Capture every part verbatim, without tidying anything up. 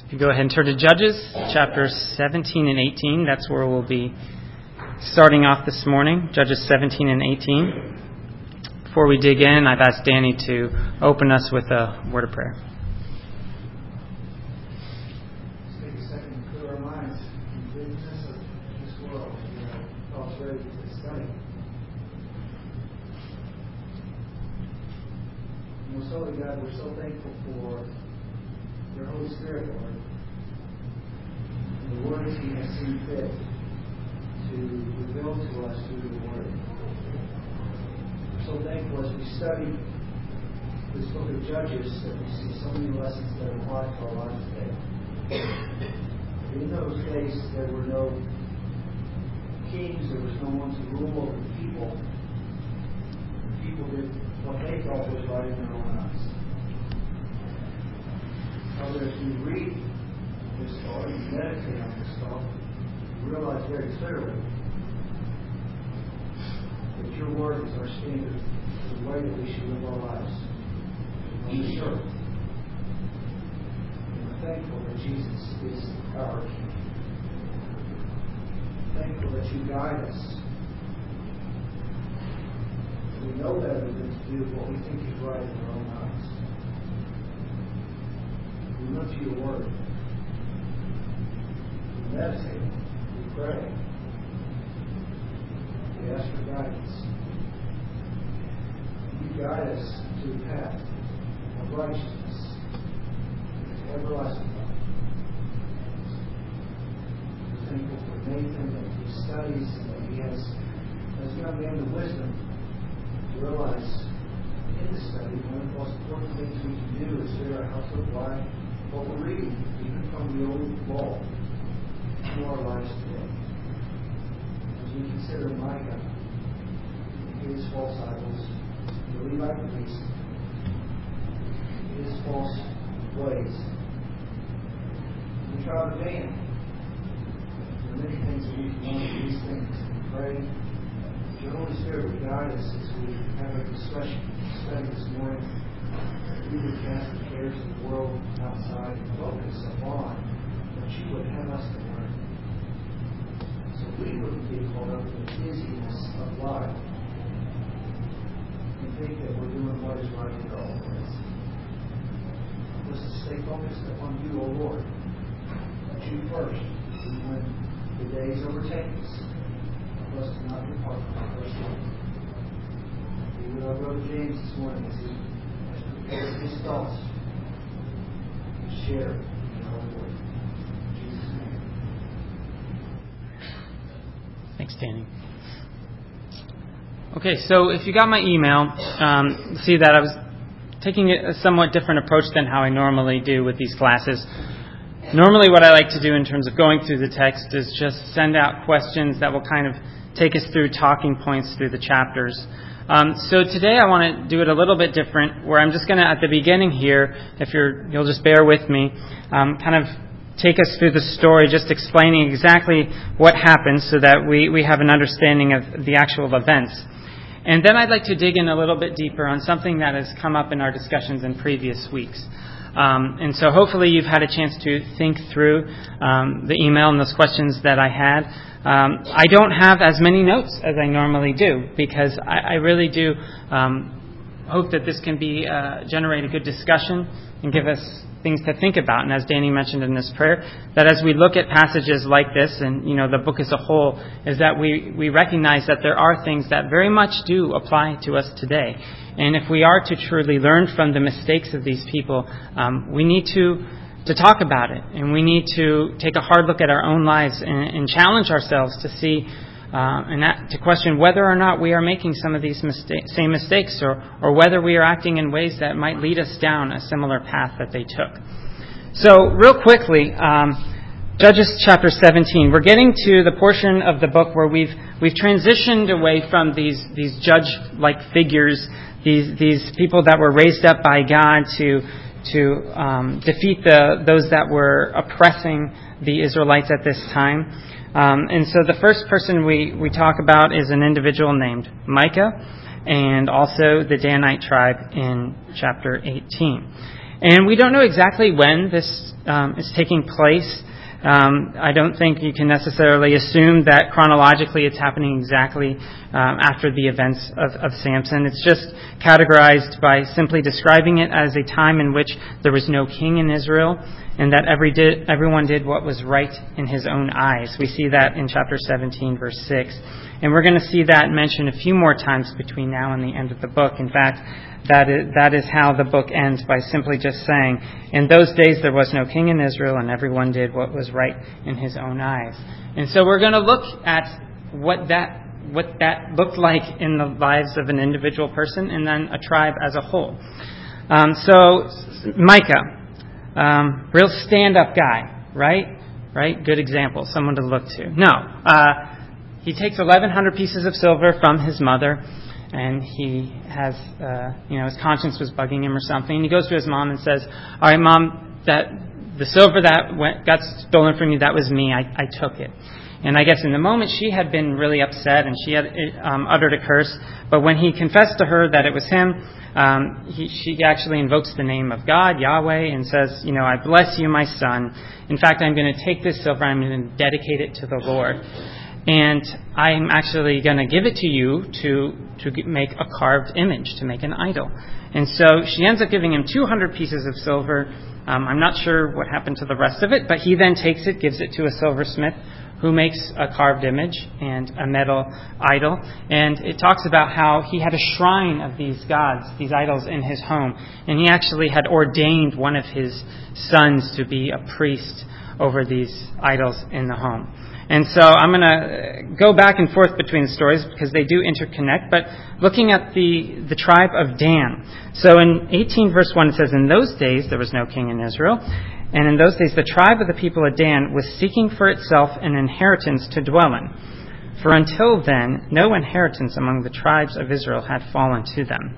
If you go ahead and turn to Judges, chapters seventeen and eighteen, that's where we'll be starting off this morning, Judges seventeen and eighteen. Before we dig in, I've asked Danny to open us with a word of prayer. Let's take a second to clear our minds from the busyness of this world and get our thoughts ready to study. Most Holy God, we're so thankful for your Holy Spirit, Lord, and the words He has seen fit to reveal to us through the Word. We're so thankful as we study this book of Judges that we see so many lessons that apply to our lives today. In those days, there were no kings, there was no one to rule over the people. The people did what they thought was right in their own eyes. Father, as we read this story and meditate on this story, we realize very clearly that your word is our standard for the way that we should live our lives on this earth. And we're thankful that Jesus is our King. Thankful that you guide us. We know better than to do what we think is right in our own eyes. We look to your word. We meditate. We pray. We ask for guidance. You guide us to the path of righteousness, to everlasting life. We're thankful for Nathan that he studies and that he has, as a young man, the wisdom to realize in the study one of the most important things we can do is figure out how to apply what we're reading, even from the old law, to our lives today. As we consider Micah and his false idols, the Levite priest, his false ways, the tribe of Dan. There are many things that we can learn from these things and pray. Your Holy Spirit would guide us as we have a discussion, study this morning. We would cast the cares of the world outside and focus upon what you would have us to learn. So we wouldn't get caught up in the busyness of life and think that we're doing what is right in all ways. Help us to stay focused upon you, O Lord. Put you first, even when the days overtake us. Help us to not depart from our first love. Be with our brother James this morning as he has prepared his thoughts to share in our word. In Jesus' name. Thanks, Danny. Okay, so if you got my email, um, see that I was taking a somewhat different approach than how I normally do with these classes. Normally what I like to do in terms of going through the text is just send out questions that will kind of take us through talking points through the chapters. Um, so today I want to do it a little bit different, where I'm just going to, at the beginning here, if you're, you'll just bear with me, um, kind of take us through the story, just explaining exactly what happened so that we, we have an understanding of the actual events. And then I'd like to dig in a little bit deeper on something that has come up in our discussions in previous weeks. Um, and so hopefully you've had a chance to think through um, the email and those questions that I had. Um, I don't have as many notes as I normally do because I, I really do um, hope that this can be uh, generate a good discussion and give us things to think about. And as Danny mentioned in this prayer, that as we look at passages like this and, you know, the book as a whole, is that we, we recognize that there are things that very much do apply to us today. And if we are to truly learn from the mistakes of these people, um, we need to to talk about it. And we need to take a hard look at our own lives and, and challenge ourselves to see uh, and that, to question whether or not we are making some of these mistake, same mistakes or, or whether we are acting in ways that might lead us down a similar path that they took. So real quickly, um, Judges chapter seventeen, we're getting to the portion of the book where we've we've transitioned away from these, these judge-like figures, these, these people that were raised up by God to to um, defeat the those that were oppressing the Israelites at this time. Um, and so the first person we, we talk about is an individual named Micah, and also the Danite tribe in chapter eighteen. And we don't know exactly when this um, is taking place. Um, I don't think you can necessarily assume that chronologically it's happening exactly um, after the events of, of Samson. It's just categorized by simply describing it as a time in which there was no king in Israel, and that every did, everyone did what was right in his own eyes. We see that in chapter seventeen, verse six. And we're going to see that mentioned a few more times between now and the end of the book. In fact, that is, that is how the book ends, by simply just saying, in those days there was no king in Israel, and everyone did what was right in his own eyes. And so we're going to look at what that what that looked like in the lives of an individual person and then a tribe as a whole. Um, so Micah. Um, real stand-up guy, right? Right? Good example, someone to look to. No. Uh, he takes eleven hundred pieces of silver from his mother, and he has, uh, you know, his conscience was bugging him or something. And he goes to his mom and says, all right, Mom, that the silver that went, got stolen from you, that was me. I, I took it. And I guess in the moment she had been really upset and she had um, uttered a curse. But when he confessed to her that it was him, um, he, she actually invokes the name of God, Yahweh, and says, you know, I bless you, my son. In fact, I'm going to take this silver, I'm going to dedicate it to the Lord. And I'm actually going to give it to you to to make a carved image, to make an idol. And so she ends up giving him two hundred pieces of silver. Um, I'm not sure what happened to the rest of it, but he then takes it, gives it to a silversmith who makes a carved image and a metal idol. And it talks about how he had a shrine of these gods, these idols, in his home. And he actually had ordained one of his sons to be a priest over these idols in the home. And so I'm going to go back and forth between the stories because they do interconnect. But looking at the, the tribe of Dan. So in eighteen verse one it says, in those days there was no king in Israel. And in those days the tribe of the people of Dan was seeking for itself an inheritance to dwell in. For until then no inheritance among the tribes of Israel had fallen to them.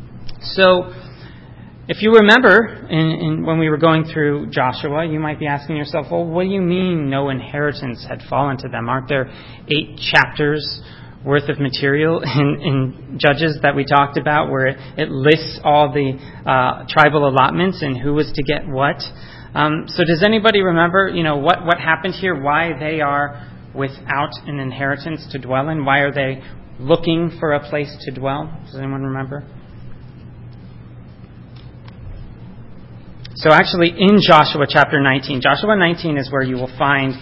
So if you remember, in, in, when we were going through Joshua, you might be asking yourself, well, what do you mean no inheritance had fallen to them? Aren't there eight chapters worth of material in, in Judges that we talked about where it, it lists all the uh, tribal allotments and who was to get what? Um, so does anybody remember, you know, what, what happened here, why they are without an inheritance to dwell in? Why are they looking for a place to dwell? Does anyone remember? So actually in Joshua chapter nineteen, Joshua nineteen is where you will find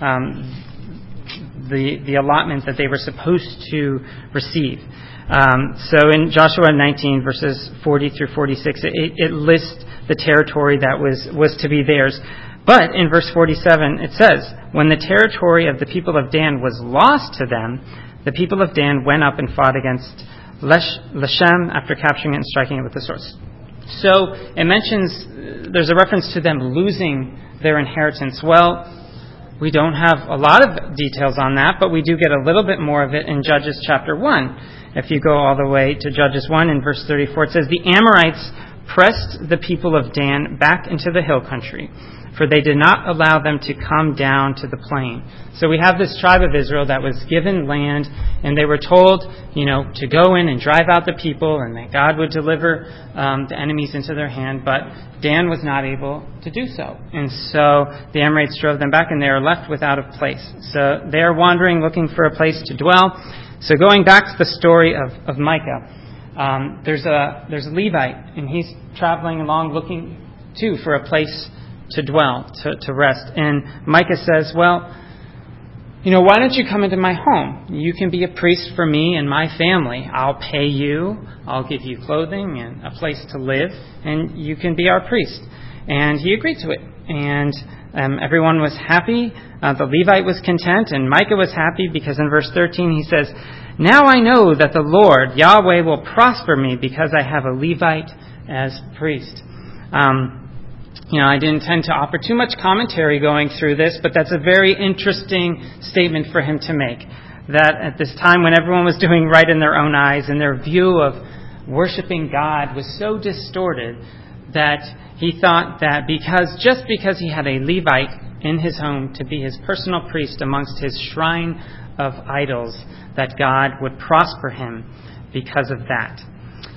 um, the the allotment that they were supposed to receive. Um, so in Joshua nineteen, verses forty through forty-six, it, it lists the territory that was, was to be theirs. But in verse forty-seven, it says, when the territory of the people of Dan was lost to them, the people of Dan went up and fought against Lesh, Leshem after capturing it and striking it with the sword. So it mentions, there's a reference to them losing their inheritance. Well, we don't have a lot of details on that, but we do get a little bit more of it in Judges chapter one. If you go all the way to Judges one in verse thirty-four, it says, the Amorites pressed the people of Dan back into the hill country, for they did not allow them to come down to the plain. So we have this tribe of Israel that was given land, and they were told, you know, to go in and drive out the people, and that God would deliver um, the enemies into their hand. But Dan was not able to do so. And so the Amorites drove them back, and they are left without a place. So they are wandering, looking for a place to dwell. So going back to the story of, of Micah, um, there's a there's a Levite, and he's traveling along looking, too, for a place to dwell, to, to rest. And Micah says, well, you know, why don't you come into my home? You can be a priest for me and my family. I'll pay you. I'll give you clothing and a place to live, and you can be our priest. And he agreed to it. And um, everyone was happy. Uh, the Levite was content, and Micah was happy because in verse thirteen he says, now I know that the Lord, Yahweh, will prosper me because I have a Levite as priest. Um, You know, I didn't intend to offer too much commentary going through this, but that's a very interesting statement for him to make. That at this time when everyone was doing right in their own eyes and their view of worshiping God was so distorted that he thought that because just because he had a Levite in his home to be his personal priest amongst his shrine of idols, that God would prosper him because of that.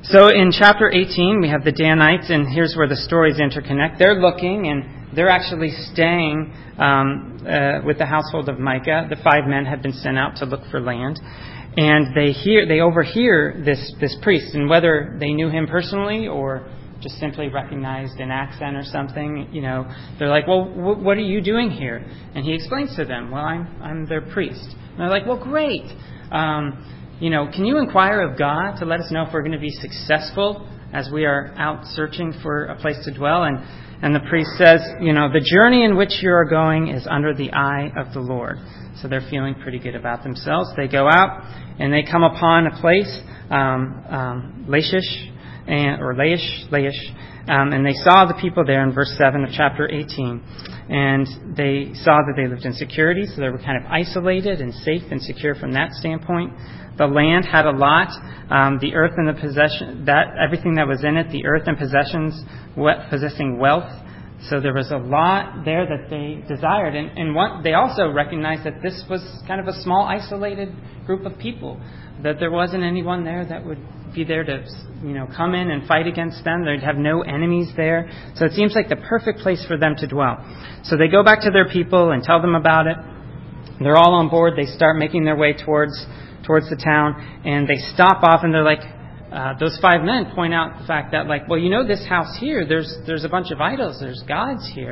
So in chapter eighteen, we have the Danites, and here's where the stories interconnect. They're looking, and they're actually staying um, uh, with the household of Micah. The five men had been sent out to look for land. And they hear, they overhear this, this priest, and whether they knew him personally or just simply recognized an accent or something, you know, they're like, well, w- what are you doing here? And he explains to them, well, I'm I'm their priest. And they're like, well, great. Um, you know, can you inquire of God to let us know if we're going to be successful as we are out searching for a place to dwell? And and the priest says, you know, the journey in which you are going is under the eye of the Lord. So they're feeling pretty good about themselves. They go out and they come upon a place, um, um, Lachish, and, or Laish, Laish, um, and they saw the people there in verse seven of chapter eighteen. And they saw that they lived in security, so they were kind of isolated and safe and secure from that standpoint. The land had a lot, um, the earth and the possession, that everything that was in it, the earth and possessions, possessing wealth. So there was a lot there that they desired. And, and one, they also recognized that this was kind of a small, isolated group of people, that there wasn't anyone there that would be there to, you know, come in and fight against them. They'd have no enemies there. So it seems like the perfect place for them to dwell. So they go back to their people and tell them about it. They're all on board. They start making their way towards towards the town, and they stop off, and they're like, Uh, those five men point out the fact that, like, well, you know, this house here, there's there's a bunch of idols, there's gods here.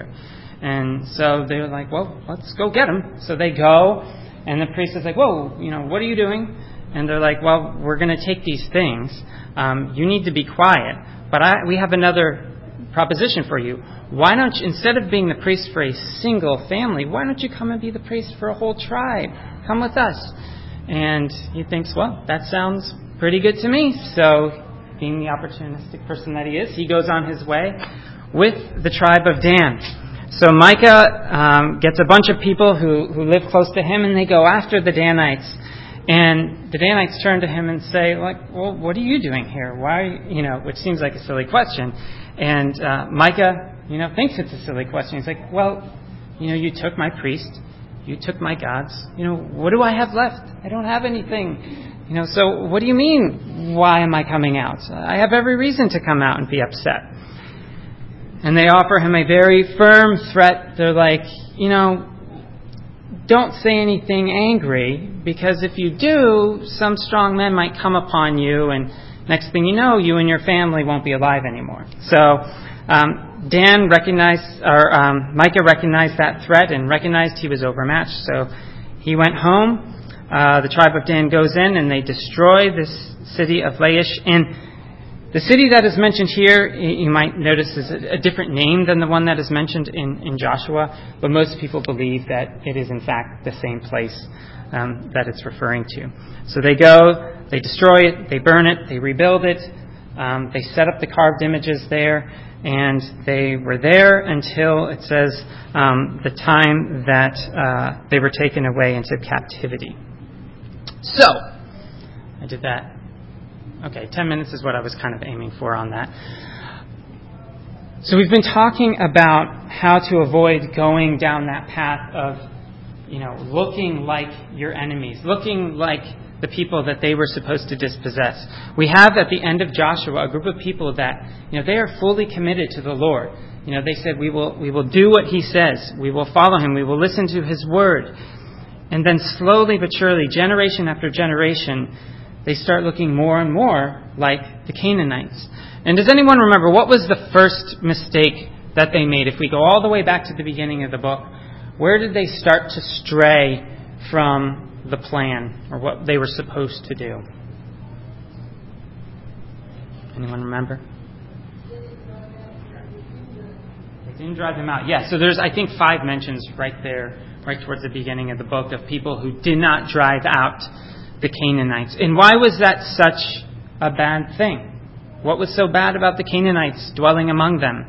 And so they're like, well, let's go get them. So they go, and the priest is like, whoa, you know, what are you doing? And they're like, well, we're going to take these things. Um, you need to be quiet. But I, we have another proposition for you. Why don't you, instead of being the priest for a single family, why don't you come and be the priest for a whole tribe? Come with us. And he thinks, well, that sounds pretty good to me. So, being the opportunistic person that he is, he goes on his way with the tribe of Dan. So Micah um, gets a bunch of people who, who live close to him, and they go after the Danites. And the Danites turn to him and say, like, well, what are you doing here? Why, you know, which seems like a silly question. And uh, Micah, you know, thinks it's a silly question. He's like, well, you know, you took my priest. You took my gods. You know, what do I have left? I don't have anything. You know, so what do you mean, why am I coming out? I have every reason to come out and be upset. And they offer him a very firm threat. They're like, you know, don't say anything angry, because if you do, some strong men might come upon you, and next thing you know, you and your family won't be alive anymore. So um, Dan recognized, or um, Micah recognized that threat and recognized he was overmatched. So he went home. Uh, the tribe of Dan goes in and they destroy this city of Laish. And the city that is mentioned here, you might notice, is a different name than the one that is mentioned in, in Joshua. But most people believe that it is in fact the same place um, that it's referring to. So they go, they destroy it, they burn it, they rebuild it. Um, they set up the carved images there. And they were there until, it says, um, the time that uh, they were taken away into captivity. So, I did that. Okay, ten minutes is what I was kind of aiming for on that. So we've been talking about how to avoid going down that path of, you know, looking like your enemies, looking like the people that they were supposed to dispossess. We have at the end of Joshua a group of people that, you know, they are fully committed to the Lord. You know, they said, we will we will do what he says. We will follow him. We will listen to his word. And then slowly but surely, generation after generation, they start looking more and more like the Canaanites. And does anyone remember what was the first mistake that they made? If we go all the way back to the beginning of the book, where did they start to stray from the plan or what they were supposed to do? Anyone remember? They didn't drive them out. Yeah, so there's, I think, five mentions right there, right towards the beginning of the book, of people who did not drive out the Canaanites. And why was that such a bad thing? What was so bad about the Canaanites dwelling among them?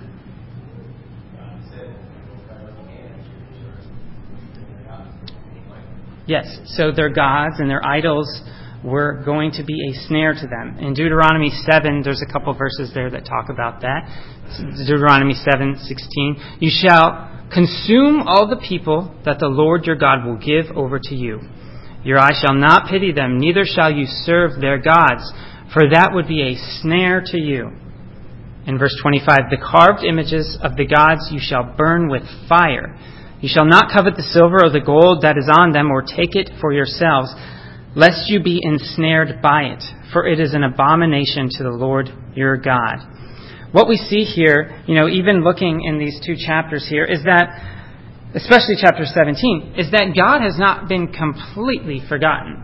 Yes, so their gods and their idols were going to be a snare to them. In Deuteronomy seven, there's a couple verses there that talk about that. Deuteronomy seven sixteen. You shall consume all the people that the Lord your God will give over to you. Your eye shall not pity them, neither shall you serve their gods. for that would be a snare to you. In verse twenty-five, the carved images of the gods you shall burn with fire. You shall not covet the silver or the gold that is on them, or take it for yourselves, lest you be ensnared by it, for it is an abomination to the Lord your God. What we see here, you know, even looking in these two chapters here, is that, especially chapter seventeen, is that God has not been completely forgotten.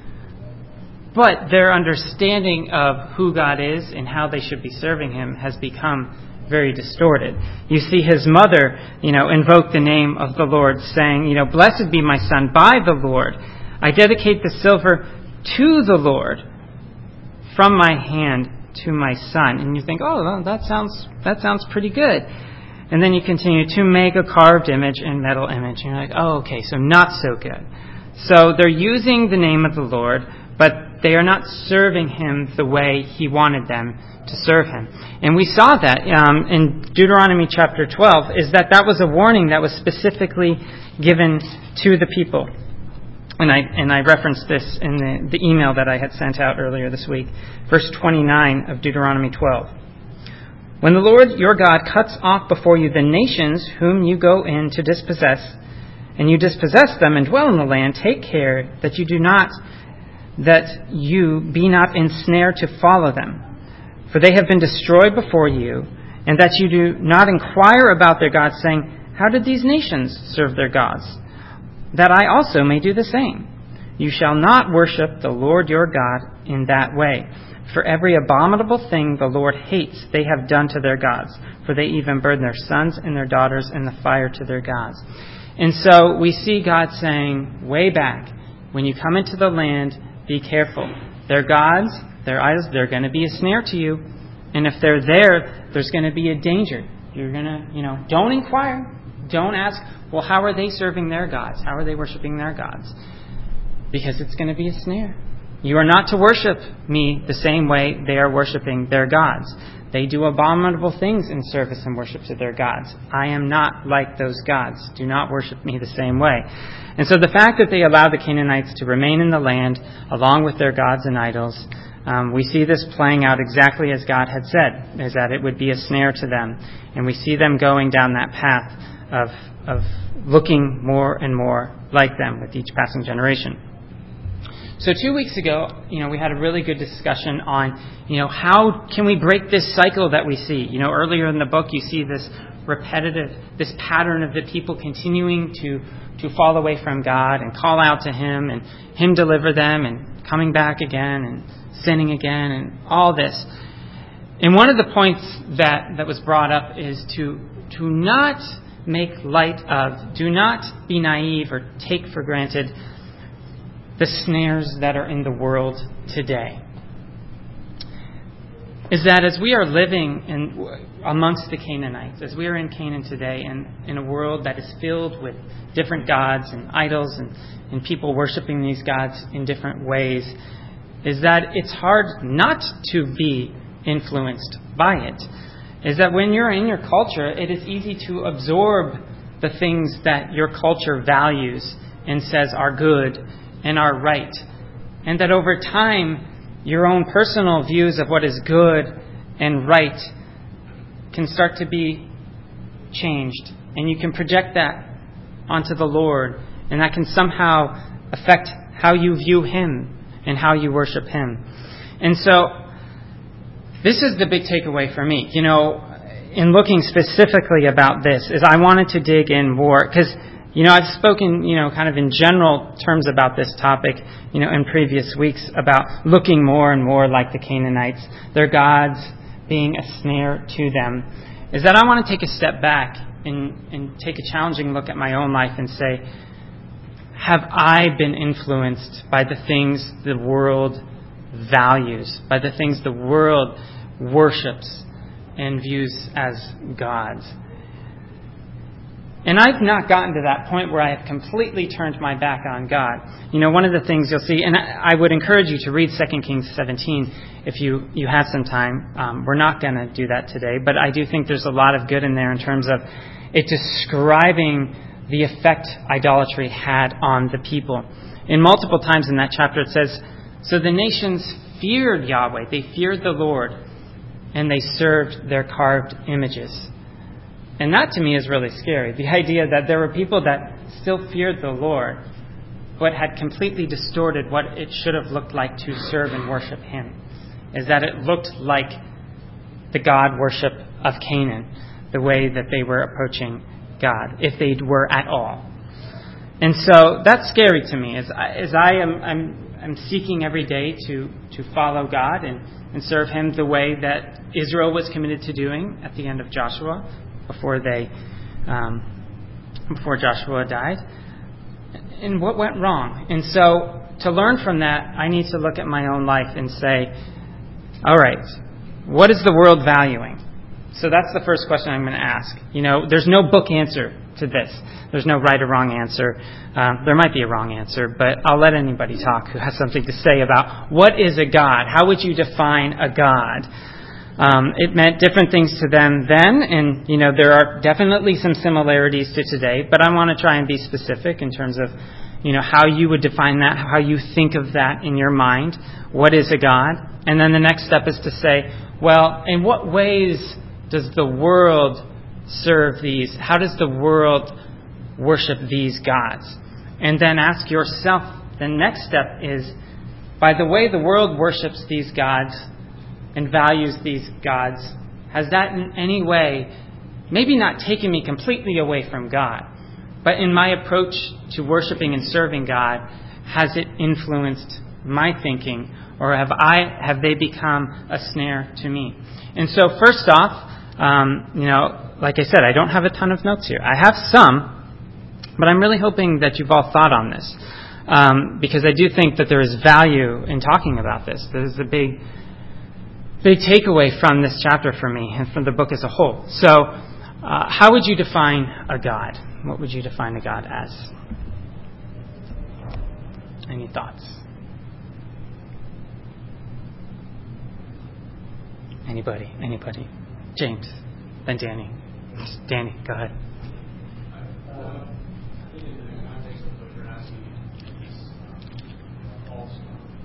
But their understanding of who God is and how they should be serving Him has become very distorted. You see his mother, you know, invoke the name of the Lord, saying, you know, blessed be my son by the Lord. I dedicate the silver to the Lord from my hand to my son. And you think, oh, well, that sounds that sounds pretty good. And then you continue to make a carved image and metal image. And you're like, oh, okay, so not so good. So they're using the name of the Lord, but they are not serving Him the way He wanted them to serve Him. And we saw that um, in Deuteronomy chapter twelve, is that that was a warning that was specifically given to the people. And I and I referenced this in the, the email that I had sent out earlier this week. Verse twenty-nine of Deuteronomy twelve. When the Lord your God cuts off before you the nations whom you go in to dispossess, and you dispossess them and dwell in the land, take care that you do not, that you be not ensnared to follow them. For they have been destroyed before you, and that you do not inquire about their gods, saying, how did these nations serve their gods? That I also may do the same. You shall not worship the Lord your God in that way. For every abominable thing the Lord hates they have done to their gods, for they even burn their sons and their daughters in the fire to their gods. And so we see God saying, way back, when you come into the land, be careful. Their gods, their idols, they're going to be a snare to you. And if they're there, there's going to be a danger. You're going to, you know, don't inquire. Don't ask, well, how are they serving their gods? How are they worshiping their gods? Because it's going to be a snare. You are not to worship me the same way they are worshiping their gods. They do abominable things in service and worship to their gods. I am not like those gods. Do not worship me the same way. And so the fact that they allowed the Canaanites to remain in the land along with their gods and idols, um, we see this playing out exactly as God had said, is that it would be a snare to them. And we see them going down that path of, of looking more and more like them with each passing generation. So two weeks ago, you know, we had a really good discussion on, you know, how can we break this cycle that we see? You know, earlier in the book, you see this repetitive, this pattern of the people continuing to, to fall away from God and call out to Him and Him deliver them and coming back again and sinning again and all this. And one of the points that, that was brought up is to, to not make light of, do not be naive or take for granted the snares that are in the world today. Is that as we are living in, amongst the Canaanites, as we are in Canaan today, and in a world that is filled with different gods and idols and, and people worshiping these gods in different ways, is that it's hard not to be influenced by it. Is that when you're in your culture, it is easy to absorb the things that your culture values and says are good and are right. And that over time, your own personal views of what is good and right can start to be changed. And you can project that onto the Lord. And that can somehow affect how you view Him and how you worship Him. And so, this is the big takeaway for me. You know, in looking specifically about this, is I wanted to dig in more, because you know, I've spoken, you know, kind of in general terms about this topic, you know, in previous weeks about looking more and more like the Canaanites, their gods being a snare to them, is that I want to take a step back and, and take a challenging look at my own life and say, have I been influenced by the things the world values, by the things the world worships and views as gods? And I've not gotten to that point where I have completely turned my back on God. You know, one of the things you'll see, and I, I would encourage you to read Second Kings seventeen if you, you have some time. Um, we're not going to do that today, but I do think there's a lot of good in there in terms of it describing the effect idolatry had on the people. In multiple times in that chapter it says, so the nations feared Yahweh. They feared the Lord, and they served their carved images. And that to me is really scary. The idea that there were people that still feared the Lord, but had completely distorted what it should have looked like to serve and worship Him. Is that it looked like the God worship of Canaan, the way that they were approaching God, if they were at all. And so that's scary to me, as I, as I am I'm, I'm seeking every day to, to follow God and, and serve Him the way that Israel was committed to doing at the end of Joshua, before they um, before Joshua died. And what went wrong? And so to learn from that, I need to look at my own life and say, all right, what is the world valuing? So that's the first question I'm going to ask. You know, there's no book answer to this. There's no right or wrong answer. Um, there might be a wrong answer, but I'll let anybody talk who has something to say about what is a God. How would you define a God? Um, it meant different things to them then, and you know there are definitely some similarities to today. But I want to try and be specific in terms of, you know, how you would define that, how you think of that in your mind. What is a God? And then the next step is to say, well, in what ways does the world serve these? How does the world worship these gods? And then ask yourself, the next step is, by the way the world worships these gods and values these gods, has that in any way maybe not taken me completely away from God, but in my approach to worshiping and serving God, has it influenced my thinking, or have I have they become a snare to me? And so first off, um, you know, like I said, I don't have a ton of notes here. I have some, but I'm really hoping that you've all thought on this, um, because I do think that there is value in talking about this. There's a big Big takeaway from this chapter for me and from the book as a whole. So, uh, how would you define a God? What would you define a God as? Any thoughts? Anybody? Anybody? James. Then Danny. Danny, go ahead. Uh, I think in the context of what you're asking, it's false.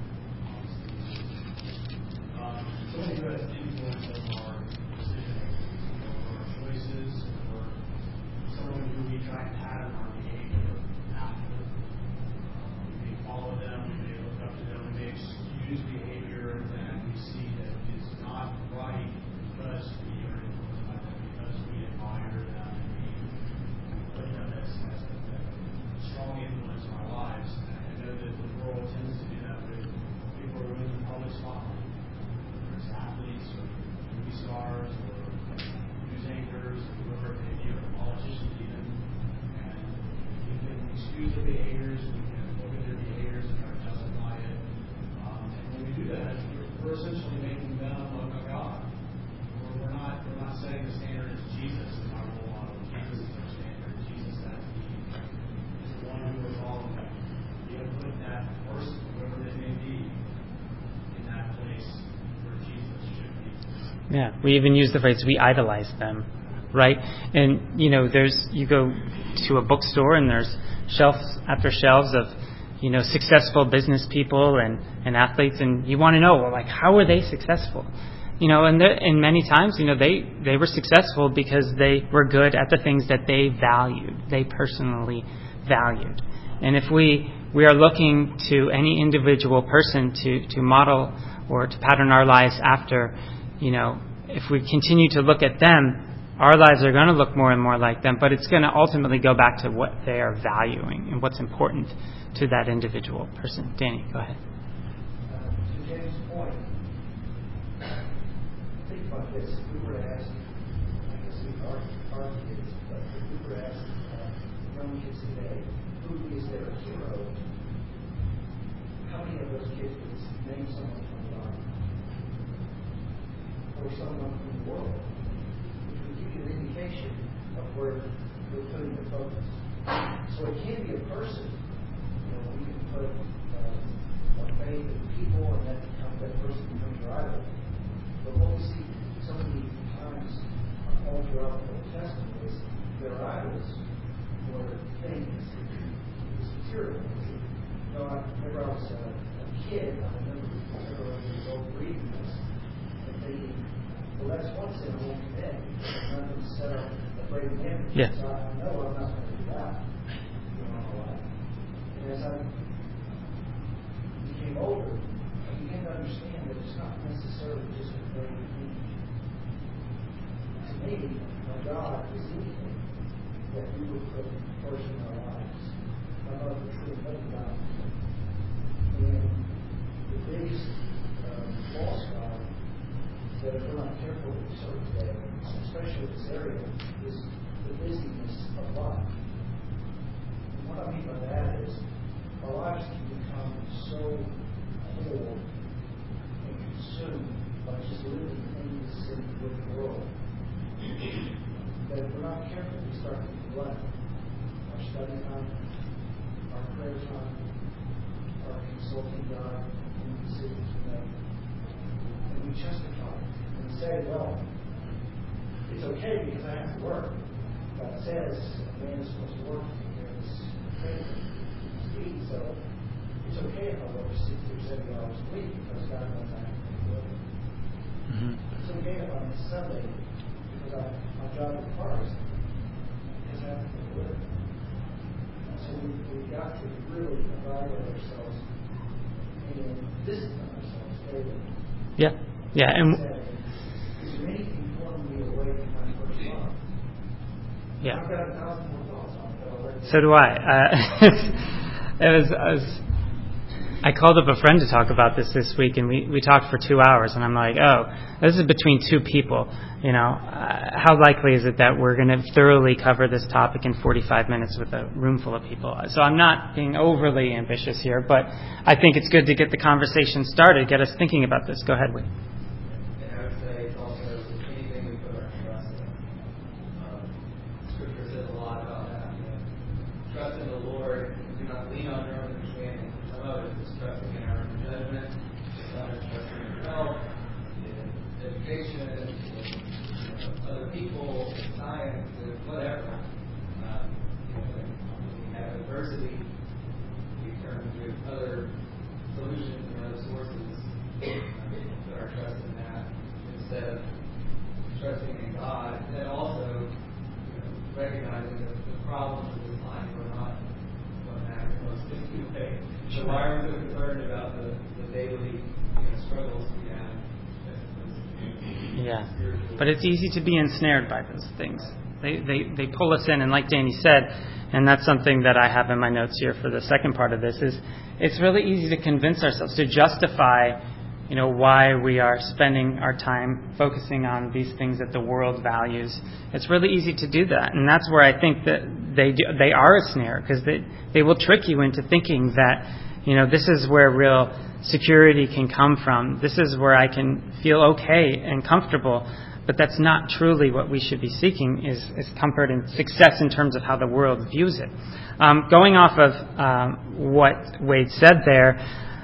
Someone who has influence over our decision-making, over our choices, or someone who we try to pattern our behavior after. Um, we may follow them, we may look up to them, we may excuse behavior that we see that is not right because we are influenced by them, because we admire them, and we put them as, as a, a strong influence in our lives. And I know that the world tends to do that with people who are in the public spotlight. Athletes or movie stars or news anchors or whoever it may be, or politicians even. And we can excuse their behaviors, we can look at their behaviors and try to justify it. Um, and when we do that, we're essentially making them a, a God. We're, we're not we're not setting the standard as Jesus is our role model. Jesus is our standard. Jesus as the, is the one who we're following. We have put that person, whoever they may be, in that place. Yeah, we even use the phrase, we idolize them, right? And, you know, there's, you go to a bookstore and there's shelves after shelves of, you know, successful business people and, and athletes, and you want to know, well, like, how were they successful? You know, and, and many times, you know, they, they were successful because they were good at the things that they valued, they personally valued. And if we, we are looking to any individual person to, to model or to pattern our lives after, you know, if we continue to look at them, our lives are going to look more and more like them, but it's going to ultimately go back to what they are valuing and what's important to that individual person. Danny, go ahead. Uh, to James' point, think about this. If we were to ask, I guess our, our kids, but if we were to ask uh, young kids today, who is their hero, how many of those kids would name someone from the Bible? Or someone from the world, which would give you an indication of where we're putting the focus. So it can be a person. You know, we can put uh, our faith in people, and that becomes that person becomes your idol. But what we see so many times all throughout the Old Testament is their idols were things, it was material. You know, I, whenever I was a, a kid, I remember several years that's one sin I won't commit. I'm not going to set up a great image. Yeah. So I know I'm not going to do that in my life. And as I became older, I began to understand that it's not necessarily just a great image. To me, my God is anything that we would put first in our lives. I love the true living God. And the biggest um, lost God that if we're not careful with certain today, especially in this area, is the busyness of life. And what I mean by that is our lives can become so full and consumed by just living in this city with the world that if we're not careful, we start to neglect our study time, our prayer time, our consulting God in the decisions we make. And we justify it and say, well, it's okay because I have to work. God says a man is supposed to work to take care of his family, his needs, so it's okay if I work sixty or seventy hours a week because God knows I have to make a living. Mm-hmm. It's okay if I'm Sunday because I, my job requires it because I have to make a living. So we, we've got to really evaluate ourselves and discipline ourselves daily. Yeah, yeah, and Is there anything pulling me away from my first love? yeah. I've got a thousand more thoughts on it, but I'll let you. So do I. Uh, it was, I was. I called up a friend to talk about this this week, and we, we talked for two hours. And I'm like, oh, this is between two people. You know, uh, how likely is it that we're going to thoroughly cover this topic in forty-five minutes with a room full of people? So I'm not being overly ambitious here, but I think it's good to get the conversation started, get us thinking about this. Go ahead, Wade. And I would say it's also anything we put our trust in. Um, scripture says a lot about that. You know, trust in the Lord. Do not lean on your own understanding. Some of it is trusting in our own judgment. Some is trusting in health, in education, in you know, other people, in science, in whatever. Um, you know, when we have adversity, we turn to other solutions and other sources. Put our trust in that instead of trusting in God. And then also, you know, recognizing that the problems of this life are not what matter most anyway. So why are we so concerned about the, the daily you know, struggles we have? Yeah, but it's easy to be ensnared by those things. They, they they pull us in, and like Danny said, and that's something that I have in my notes here for the second part of this, is it's really easy to convince ourselves, to justify, you know, why we are spending our time focusing on these things that the world values. It's really easy to do that, and that's where I think that they do, they are a snare, because they they will trick you into thinking that, you know, this is where real security can come from. This is where I can feel okay and comfortable. But that's not truly what we should be seeking, is, is comfort and success in terms of how the world views it. Um, going off of um, what Wade said there,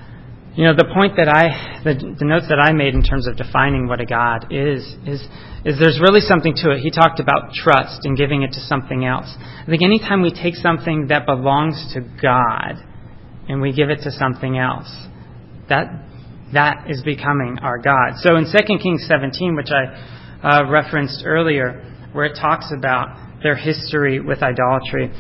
you know, the point that I, the, the notes that I made in terms of defining what a God is, is, is there's really something to it. He talked about trust and giving it to something else. I think anytime we take something that belongs to God and we give it to something else, that that is becoming our God. So in Second Kings seventeen, which I uh, referenced earlier, where it talks about their history with idolatry,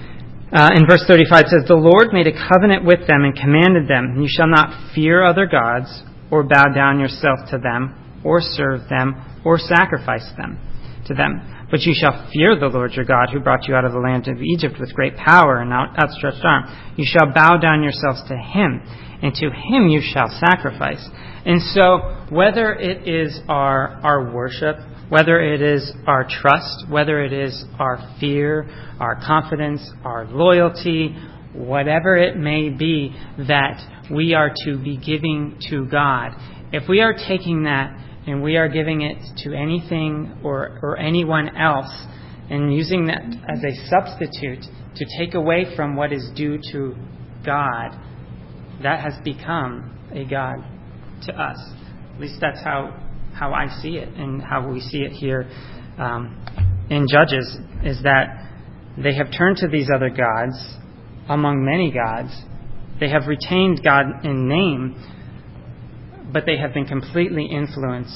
uh, in verse thirty-five it says, "The Lord made a covenant with them and commanded them, you shall not fear other gods, or bow down yourself to them, or serve them, or sacrifice them to them. But you shall fear the Lord your God, who brought you out of the land of Egypt with great power and out, outstretched arm. You shall bow down yourselves to him, and to him you shall sacrifice." And so, whether it is our our worship, whether it is our trust, whether it is our fear, our confidence, our loyalty, whatever it may be that we are to be giving to God, if we are taking that and we are giving it to anything or, or anyone else and using that as a substitute to take away from what is due to God, that has become a God to us. At least that's how how I see it, and how we see it here um, in Judges, is that they have turned to these other gods among many gods. They have retained God in name, but they have been completely influenced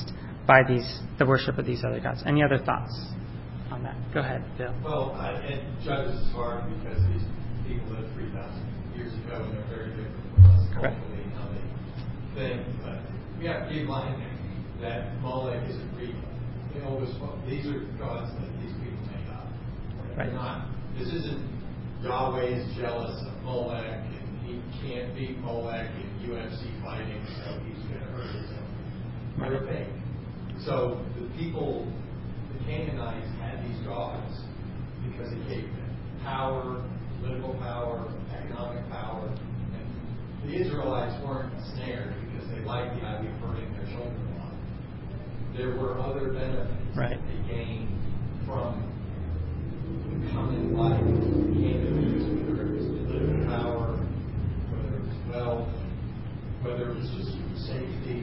by these the worship of these other gods. Any other thoughts on that? Go ahead, Bill. Well, uh, and Judges is hard because these people lived three thousand years ago and they're very different from us culturally and how they think. But we have to keep in mind that Molech isn't real. They always, these are gods that these people made up. They're Right. not. This isn't Yahweh is jealous of Molech and he can't beat Molech in U F C fighting, so he's going to hurt himself. They're fake. So the people, the Canaanites had these gods because it gave them power, political power, economic power, and the Israelites weren't snared because they liked the idea of hurting their children a lot. There were other benefits Right. that they gained from becoming like Canaanites, whether it was political power, whether it was wealth, whether it was just safety.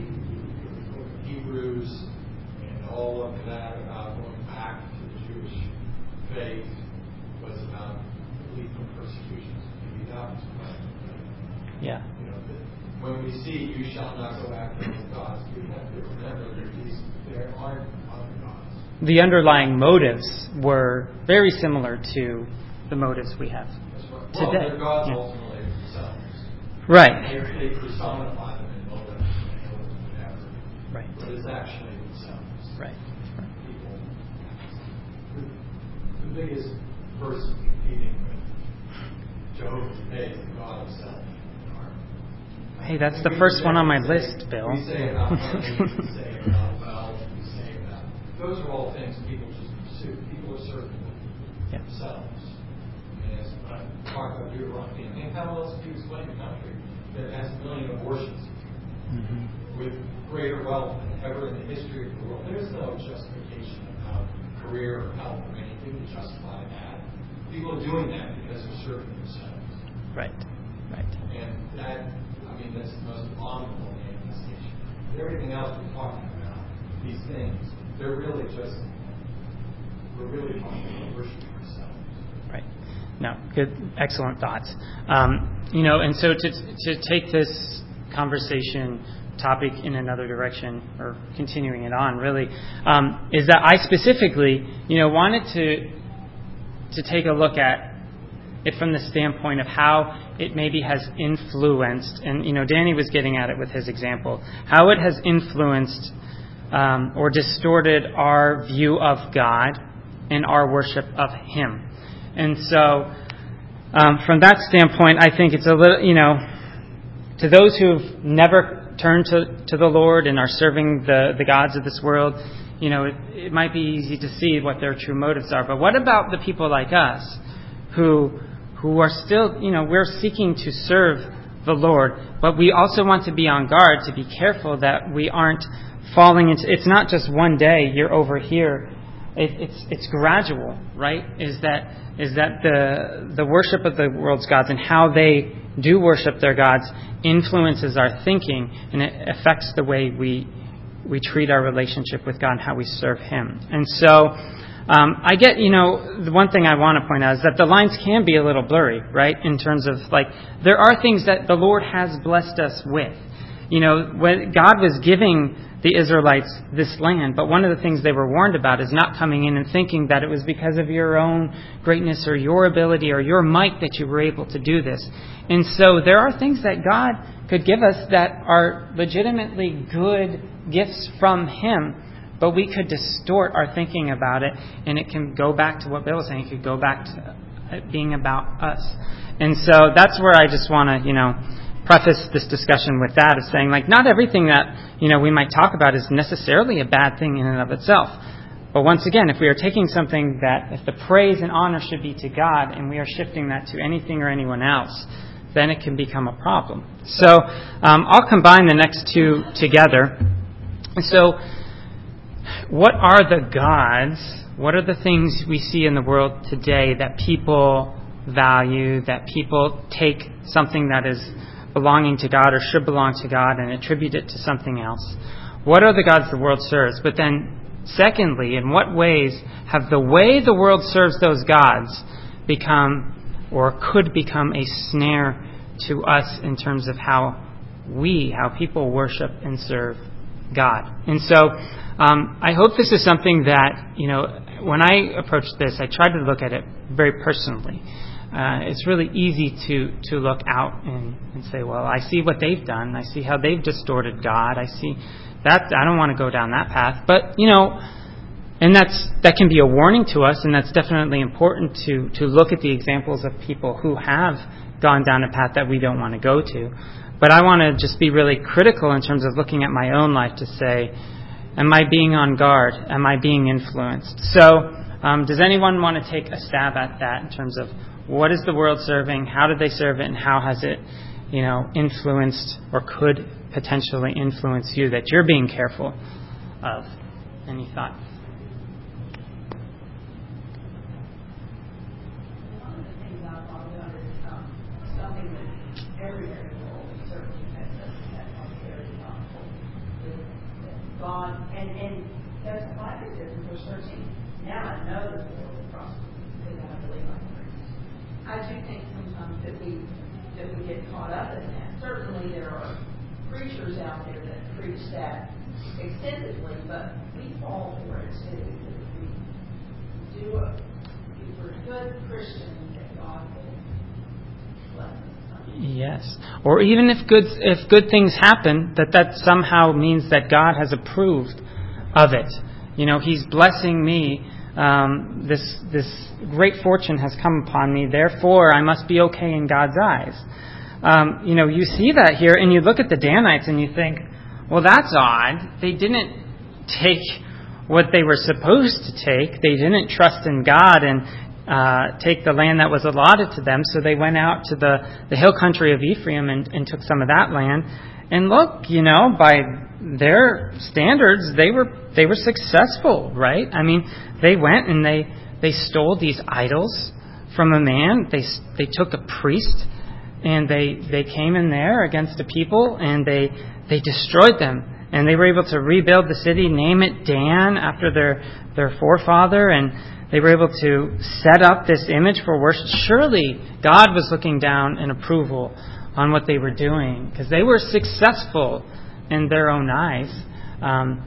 Hebrews and all of that about going back to the Jewish faith was about relief from persecutions. Maybe that was right. Yeah. You know, that when we see you shall not go after those gods, we have to remember that these there aren't other gods. The underlying motives were very similar to the motives we have That's right. today. Well, they're gods Yeah. ultimately themselves. Right. They, they personify them in Molech and whatever. Right. But it's actually themselves. Right. People. The, the biggest person competing with Jehovah's today is the God himself. Hey, that's the first one on my list, Bill. We say about money, we say about wealth, we say about... Those are all things people just pursue. People are serving Yeah. themselves. And as I talk about Deuteronomy, I mean, how else do you explain a country that has a million abortions Mm-hmm. with greater wealth than ever in the history of the world? There's no justification about career or health or anything to justify that. People are doing that because they're serving themselves. Right. Right. And that, I mean, that's the most abominable manifestation. Everything else we're talking about, these things, they're really just, we're really talking about worshiping ourselves. Right. No, good, excellent thoughts. Um, you know, and so to to take this conversation topic in another direction, or continuing it on, really, um, is that I specifically, you know, wanted to to take a look at it from the standpoint of how it maybe has influenced, and you know, Danny was getting at it with his example, how it has influenced um, or distorted our view of God and our worship of Him. And so, um, from that standpoint, I think it's a little, you know, to those who've never turned to, to the Lord and are serving the, the gods of this world, you know, it, it might be easy to see what their true motives are. But what about the people like us who who are still, you know, we're seeking to serve the Lord, but we also want to be on guard to be careful that we aren't falling into, it's not just one day you're over here. It, it's it's gradual, right? Is that is that the the worship of the world's gods and how they do worship their gods influences our thinking, and it affects the way we we treat our relationship with God and how we serve Him. And so, um, I get, you know, the one thing I want to point out is that the lines can be a little blurry, right? In terms of, like, there are things that the Lord has blessed us with. You know, when God was giving the Israelites this land, but one of the things they were warned about is not coming in and thinking that it was because of your own greatness or your ability or your might that you were able to do this. And so there are things that God could give us that are legitimately good gifts from Him, but we could distort our thinking about it, and it can go back to what Bill was saying. It could go back to it being about us. And so that's where I just want to, you know, preface this discussion with that, is saying, like, not everything that, you know, we might talk about is necessarily a bad thing in and of itself. But once again, if we are taking something that, if the praise and honor should be to God, and we are shifting that to anything or anyone else, then it can become a problem. So um, I'll combine the next two together. So what are the gods? What are the things we see in the world today that people value, that people take something that is belonging to God or should belong to God and attribute it to something else? What are the gods the world serves? But then, secondly, in what ways have the way the world serves those gods become or could become a snare to us in terms of how we, how people worship and serve God. And so um, I hope this is something that, you know, when I approach this, I try to look at it very personally. Uh, it's really easy to, to look out and, and say, well, I see what they've done. I see how they've distorted God. I see that. I don't want to go down that path. But, you know, and that's that can be a warning to us, and that's definitely important to, to look at the examples of people who have gone down a path that we don't want to go to. But I want to just be really critical in terms of looking at my own life to say, am I being on guard? Am I being influenced? So um, does anyone want to take a stab at that in terms of what is the world serving? How did they serve it? And how has it, you know, influenced or could potentially influence you that you're being careful of? Any thoughts? One of the things I thought about is um, something that everywhere in the world certainly has that prosperity gospel. That God, and, and that's why it is in verse thirteen. Now I know that the world will prosper because I believe I can. I do think sometimes that we that we get caught up in that. Certainly there are preachers out there that preach that extensively, but we fall for it too. If we do it, if we're good Christians, that God will bless us. Yes. Or even if good if good things happen, that that somehow means that God has approved of it. You know, He's blessing me. Um, this this great fortune has come upon me, therefore I must be okay in God's eyes. Um, you know, you see that here, and you look at the Danites and you think, well, that's odd. They didn't take what they were supposed to take. They didn't trust in God and uh, take the land that was allotted to them, so they went out to the, the hill country of Ephraim and, and took some of that land. And look, you know, by their standards, they were they were successful, right? I mean, they went and they they stole these idols from a man. They they took a priest and they they came in there against the people and they they destroyed them. And they were able to rebuild the city, name it Dan after their their forefather, and they were able to set up this image for worship. Surely God was looking down in approval on what they were doing, because they were successful in their own eyes. Um,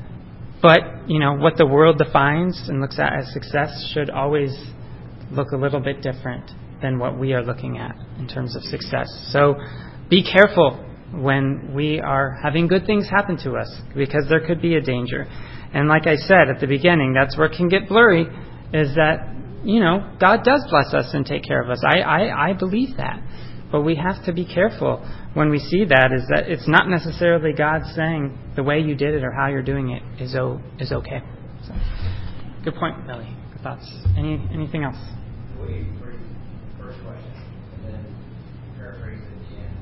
but, you know, what the world defines and looks at as success should always look a little bit different than what we are looking at in terms of success. So be careful when we are having good things happen to us, because there could be a danger. And like I said at the beginning, that's where it can get blurry, is that, you know, God does bless us and take care of us. I, I, I believe that. But we have to be careful when we see that, is that it's not necessarily God saying the way you did it or how you're doing it is o- is okay. So, good point, Billy. Good thoughts. Any anything else? The way you phrase the first question and then paraphrase it at the end.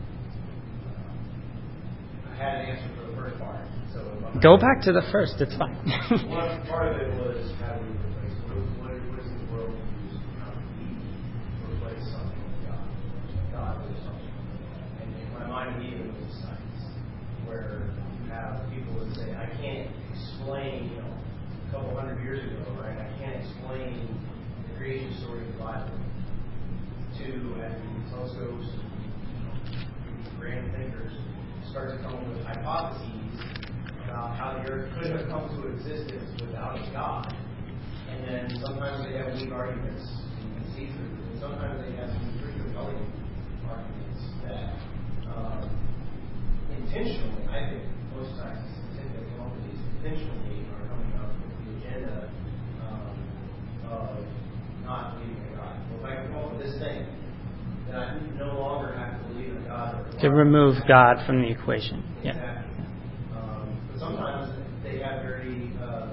Uh, I had an answer for the first part. So go back to the first. It's fine. One part of it was how do we replace it? What, what is the world use? How do we replace something with God? God with something. And in my mind, immediately was science, where you have people that say, I can't explain, you know, a couple hundred years ago, right? I can't explain the creation story of the Bible to, and the telescopes, you know, these grand thinkers start to come up with hypotheses about how the earth could have come to existence without a God. And then sometimes they have weak arguments, you can see through them. And sometimes they have some pretty compelling arguments that um, intentionally, I think most scientists that come up with these intentionally are coming up with the agenda um, of not believing in God. Well, if I can come up with this thing, then I no longer have to believe in God. To remove God from the equation. Yeah. Exactly. Sometimes they have very uh,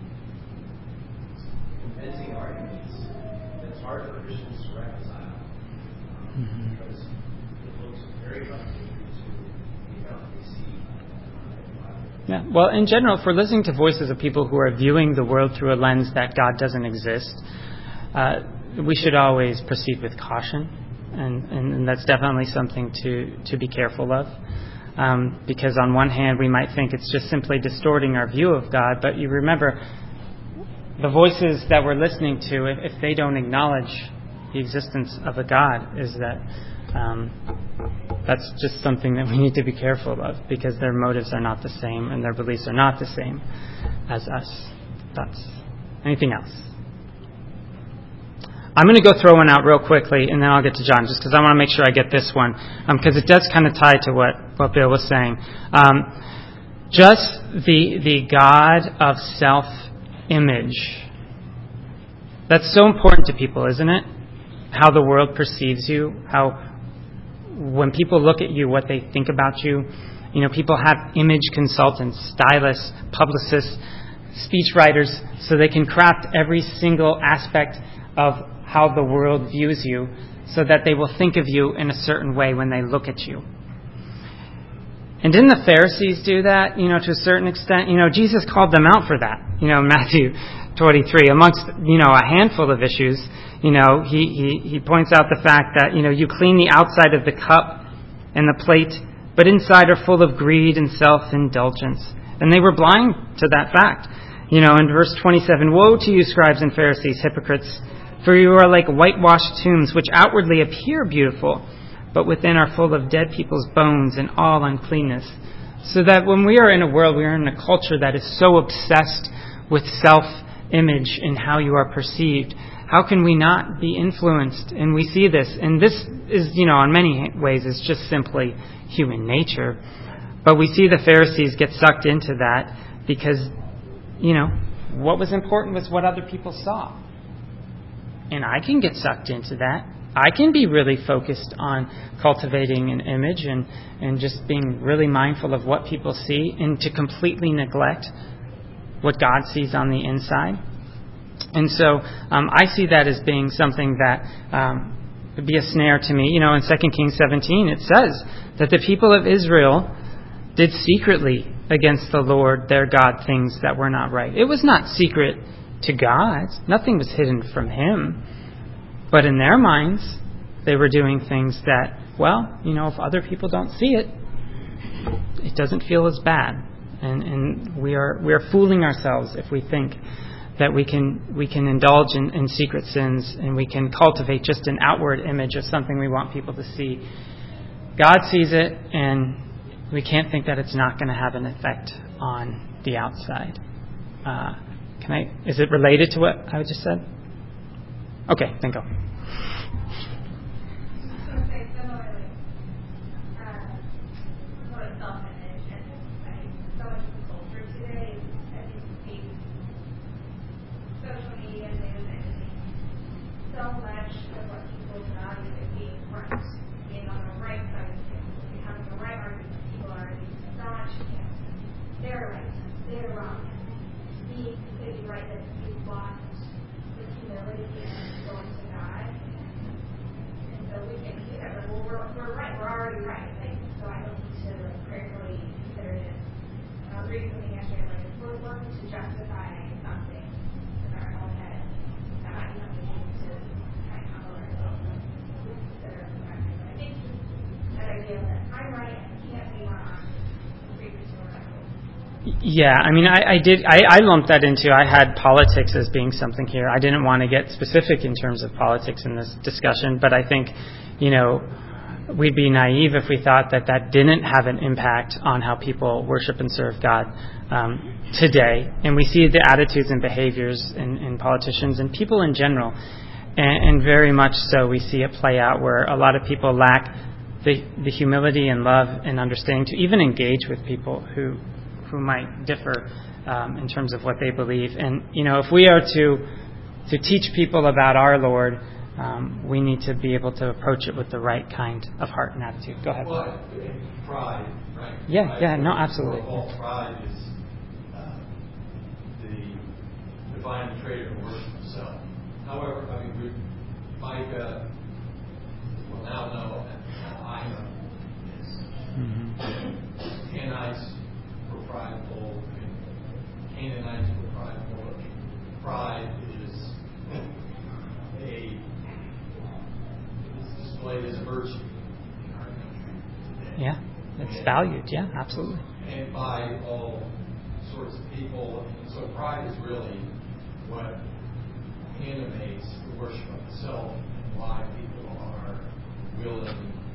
convincing arguments that's hard for Christians to reconcile, um, mm-hmm. because it looks very contradictory to the account we see. Uh, yeah. Well, in general, if we're listening to voices of people who are viewing the world through a lens that God doesn't exist, uh, we should always proceed with caution, and, and, and that's definitely something to, to be careful of. Um, because on one hand, we might think it's just simply distorting our view of God, but you remember, the voices that we're listening to, if, if they don't acknowledge the existence of a God, is that Um, that's just something that we need to be careful of, because their motives are not the same and their beliefs are not the same as us. That's anything else? I'm going to go throw one out real quickly, and then I'll get to John, just because I want to make sure I get this one, because um, it does kind of tie to what, what Bill was saying. Um, just the the God of self-image. That's so important to people, isn't it? How the world perceives you, how when people look at you, what they think about you. You know, people have image consultants, stylists, publicists, speechwriters, so they can craft every single aspect of how the world views you, so that they will think of you in a certain way when they look at you. And didn't the Pharisees do that, you know, to a certain extent? You know, Jesus called them out for that, you know, in Matthew twenty-three. Amongst, you know, a handful of issues, you know, he, he, he points out the fact that, you know, you clean the outside of the cup and the plate, but inside are full of greed and self-indulgence. And they were blind to that fact. You know, in verse twenty-seven, "Woe to you, scribes and Pharisees, hypocrites, for you are like whitewashed tombs, which outwardly appear beautiful, but within are full of dead people's bones and all uncleanness." So that when we are in a world, we are in a culture that is so obsessed with self-image and how you are perceived, how can we not be influenced? And we see this. And this is, you know, in many ways, is just simply human nature. But we see the Pharisees get sucked into that because, you know, what was important was what other people saw. And I can get sucked into that. I can be really focused on cultivating an image and, and just being really mindful of what people see, and to completely neglect what God sees on the inside. And so um, I see that as being something that um, would be a snare to me. You know, in Second Kings seventeen, it says that the people of Israel did secretly against the Lord their God things that were not right. It was not secret to God. Nothing was hidden from Him. But in their minds, they were doing things that, well, you know, if other people don't see it, it doesn't feel as bad. And, and we are we are fooling ourselves if we think that we can we can indulge in, in secret sins and we can cultivate just an outward image of something we want people to see. God sees it, and we can't think that it's not going to have an effect on the outside. Uh, can I? Is it related to what I just said? Okay, then go. Yeah, I mean, I, I did. I, I lumped that into. I had politics as being something here. I didn't want to get specific in terms of politics in this discussion, but I think, you know, we'd be naive if we thought that that didn't have an impact on how people worship and serve God um, today. And we see the attitudes and behaviors in, in politicians and people in general, and, and very much so we see it play out where a lot of people lack the, the humility and love and understanding to even engage with people who. who might differ um, in terms of what they believe. And, you know, if we are to to teach people about our Lord, um, we need to be able to approach it with the right kind of heart and attitude. Go ahead. Well, pride, right? Yeah, pride, yeah, no, absolutely. All pride is uh, the defining trait of worship itself. However, I mean, we, Micah will now know, and now I know, is mm-hmm. Canaanites prideful, and Canaanites were prideful. Pride is a is displayed as a virtue in our country today. Yeah, it's and, valued. Yeah, absolutely. And by all sorts of people. And so pride is really what animates the worship of itself, and why people are willing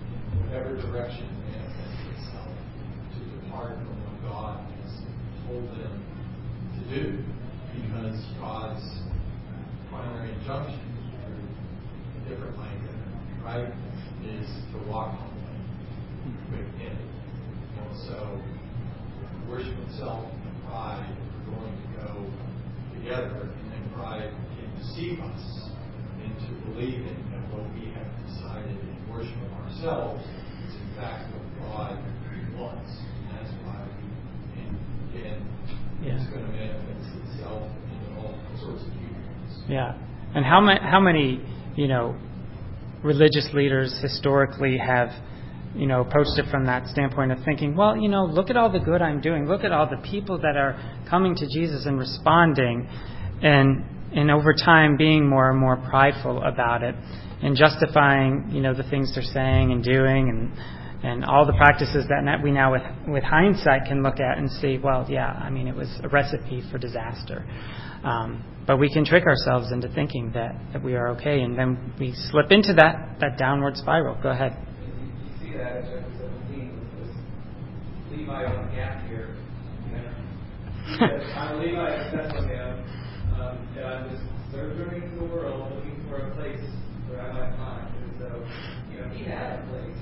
whatever direction manifests itself, to depart from what God has told them to do, because God's primary injunction through a different language, right, is to walk humbly with Him. And so worship of self and pride are going to go together, and then pride can deceive us into believing that what we have decided in worship of ourselves is in fact what God wants. And that's why, and again, Yeah. it's going to manifest itself in all sorts of viewpoints. Yeah. And how, ma- how many, you know, religious leaders historically have, you know, approached it from that standpoint of thinking, well, you know, look at all the good I'm doing. Look at all the people that are coming to Jesus and responding, and and over time being more and more prideful about it and justifying, you know, the things they're saying and doing, and and all the practices that we now with with hindsight can look at and see, well, yeah, I mean, it was a recipe for disaster. Um, but we can trick ourselves into thinking that, that we are okay, and then we slip into that, that downward spiral. Go ahead. You see that in chapter seventeen with this Levi on the gap here. You know, he says, I'm a Levi of Bethlehem, um, and I'm just sojourning in the world looking for a place where I might find. And so, you know, he had a place,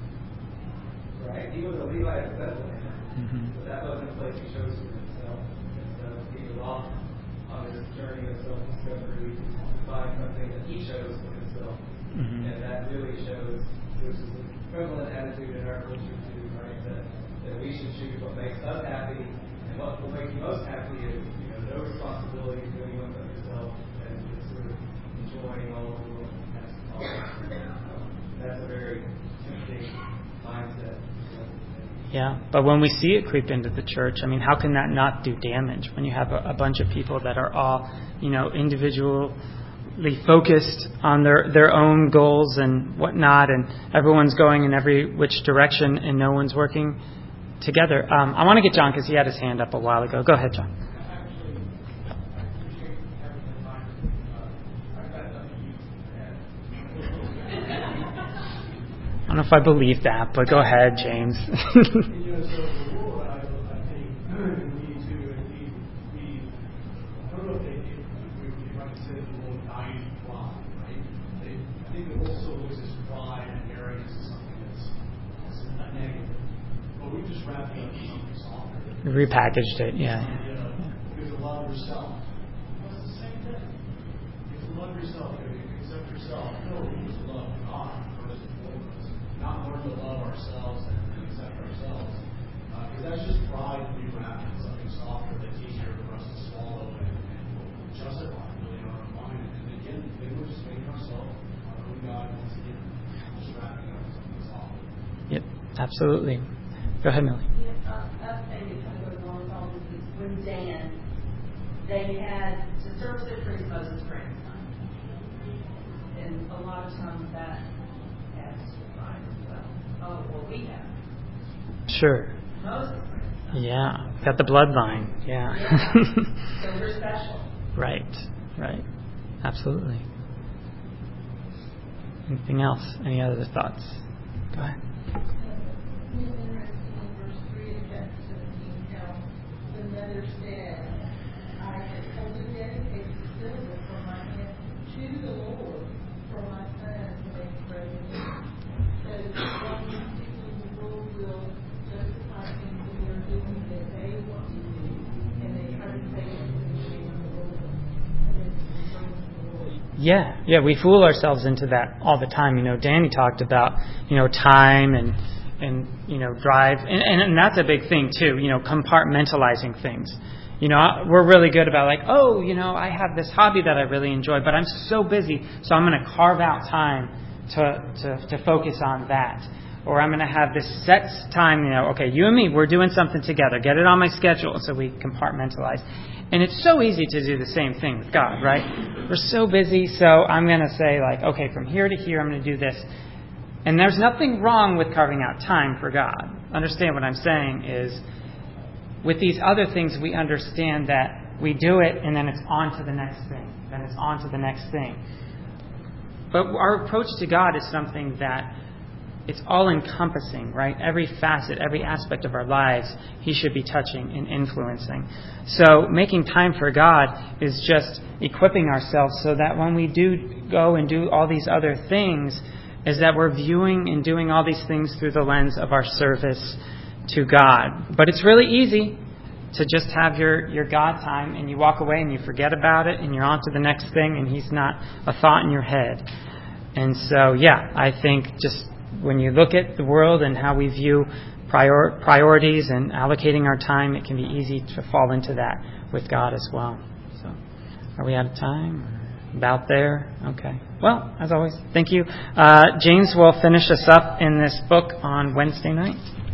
right? He was a Levi of Bethlehem, mm-hmm. but that wasn't a place he chose for himself. And so he was off on this journey of self-discovery to find something that he chose for himself. Mm-hmm. And that really shows, which is a prevalent attitude in our culture too, right? That, that we should choose what makes us happy, and what will make you most happy is, you know, no responsibility for anyone but yourself, and just sort of enjoying all of the world. That's, all. That's a very tempting mindset. Yeah, but when we see it creep into the church, I mean, how can that not do damage when you have a, a bunch of people that are all, you know, individually focused on their, their own goals and whatnot, and everyone's going in every which direction and no one's working together. Um, I want to get John because he had his hand up a while ago. Go ahead, John. I don't know if I believe that, but go ahead, James. You know, so the rule, I, I think we need to, we, we, I don't know if they, if we, if I can say the whole dying pride, right? They, I think the whole soul looks as pride and arrogance as something that's, that's a negative. But we just wrapped it up in something softer. Repackaged it, yeah. You know, you have to love yourself. Well, it's the same thing. You have to love yourself. You have to accept yourself. No, we just love God first and foremost. Not learn to love ourselves and accept ourselves. Because uh, that's just pride rewrapped in something softer that's easier for us to swallow and, and justify really in our own mind. And again, maybe we're just making ourselves our own God once again. Just wrapping up in something softer. Yep, absolutely. Go ahead, Millie. Yeah, uh, I think it kind of goes along with all this is when Dan, they had to serve citrus Moses' grandson. And a lot of times that adds to pride as well. Oh, well, we have. Sure. Moses' grandson. Yeah, got the bloodline. Yeah. Yeah. So we're special. Right, right. Absolutely. Anything else? Any other thoughts? Go ahead. Yeah, yeah, we fool ourselves into that all the time. You know, Danny talked about, you know, time and, and you know, drive. And, and, and that's a big thing, too, you know, compartmentalizing things. You know, we're really good about like, oh, you know, I have this hobby that I really enjoy, but I'm so busy, so I'm going to carve out time to, to, to focus on that. Or I'm going to have this set time, you know, okay, you and me, we're doing something together. Get it on my schedule. So we compartmentalize. And it's so easy to do the same thing with God, right? We're so busy, so I'm going to say, like, okay, from here to here, I'm going to do this. And there's nothing wrong with carving out time for God. Understand what I'm saying is, with these other things, we understand that we do it, and then it's on to the next thing. Then it's on to the next thing. But our approach to God is something that it's all encompassing, right? Every facet, every aspect of our lives, He should be touching and influencing. So making time for God is just equipping ourselves so that when we do go and do all these other things, is that we're viewing and doing all these things through the lens of our service to God. But it's really easy to just have your, your God time and you walk away and you forget about it and you're on to the next thing and He's not a thought in your head. And so, yeah, I think just when you look at the world and how we view prior, priorities and allocating our time, it can be easy to fall into that with God as well. So, are we out of time? About there? Okay. Well, as always, thank you. Uh, James will finish us up in this book on Wednesday night.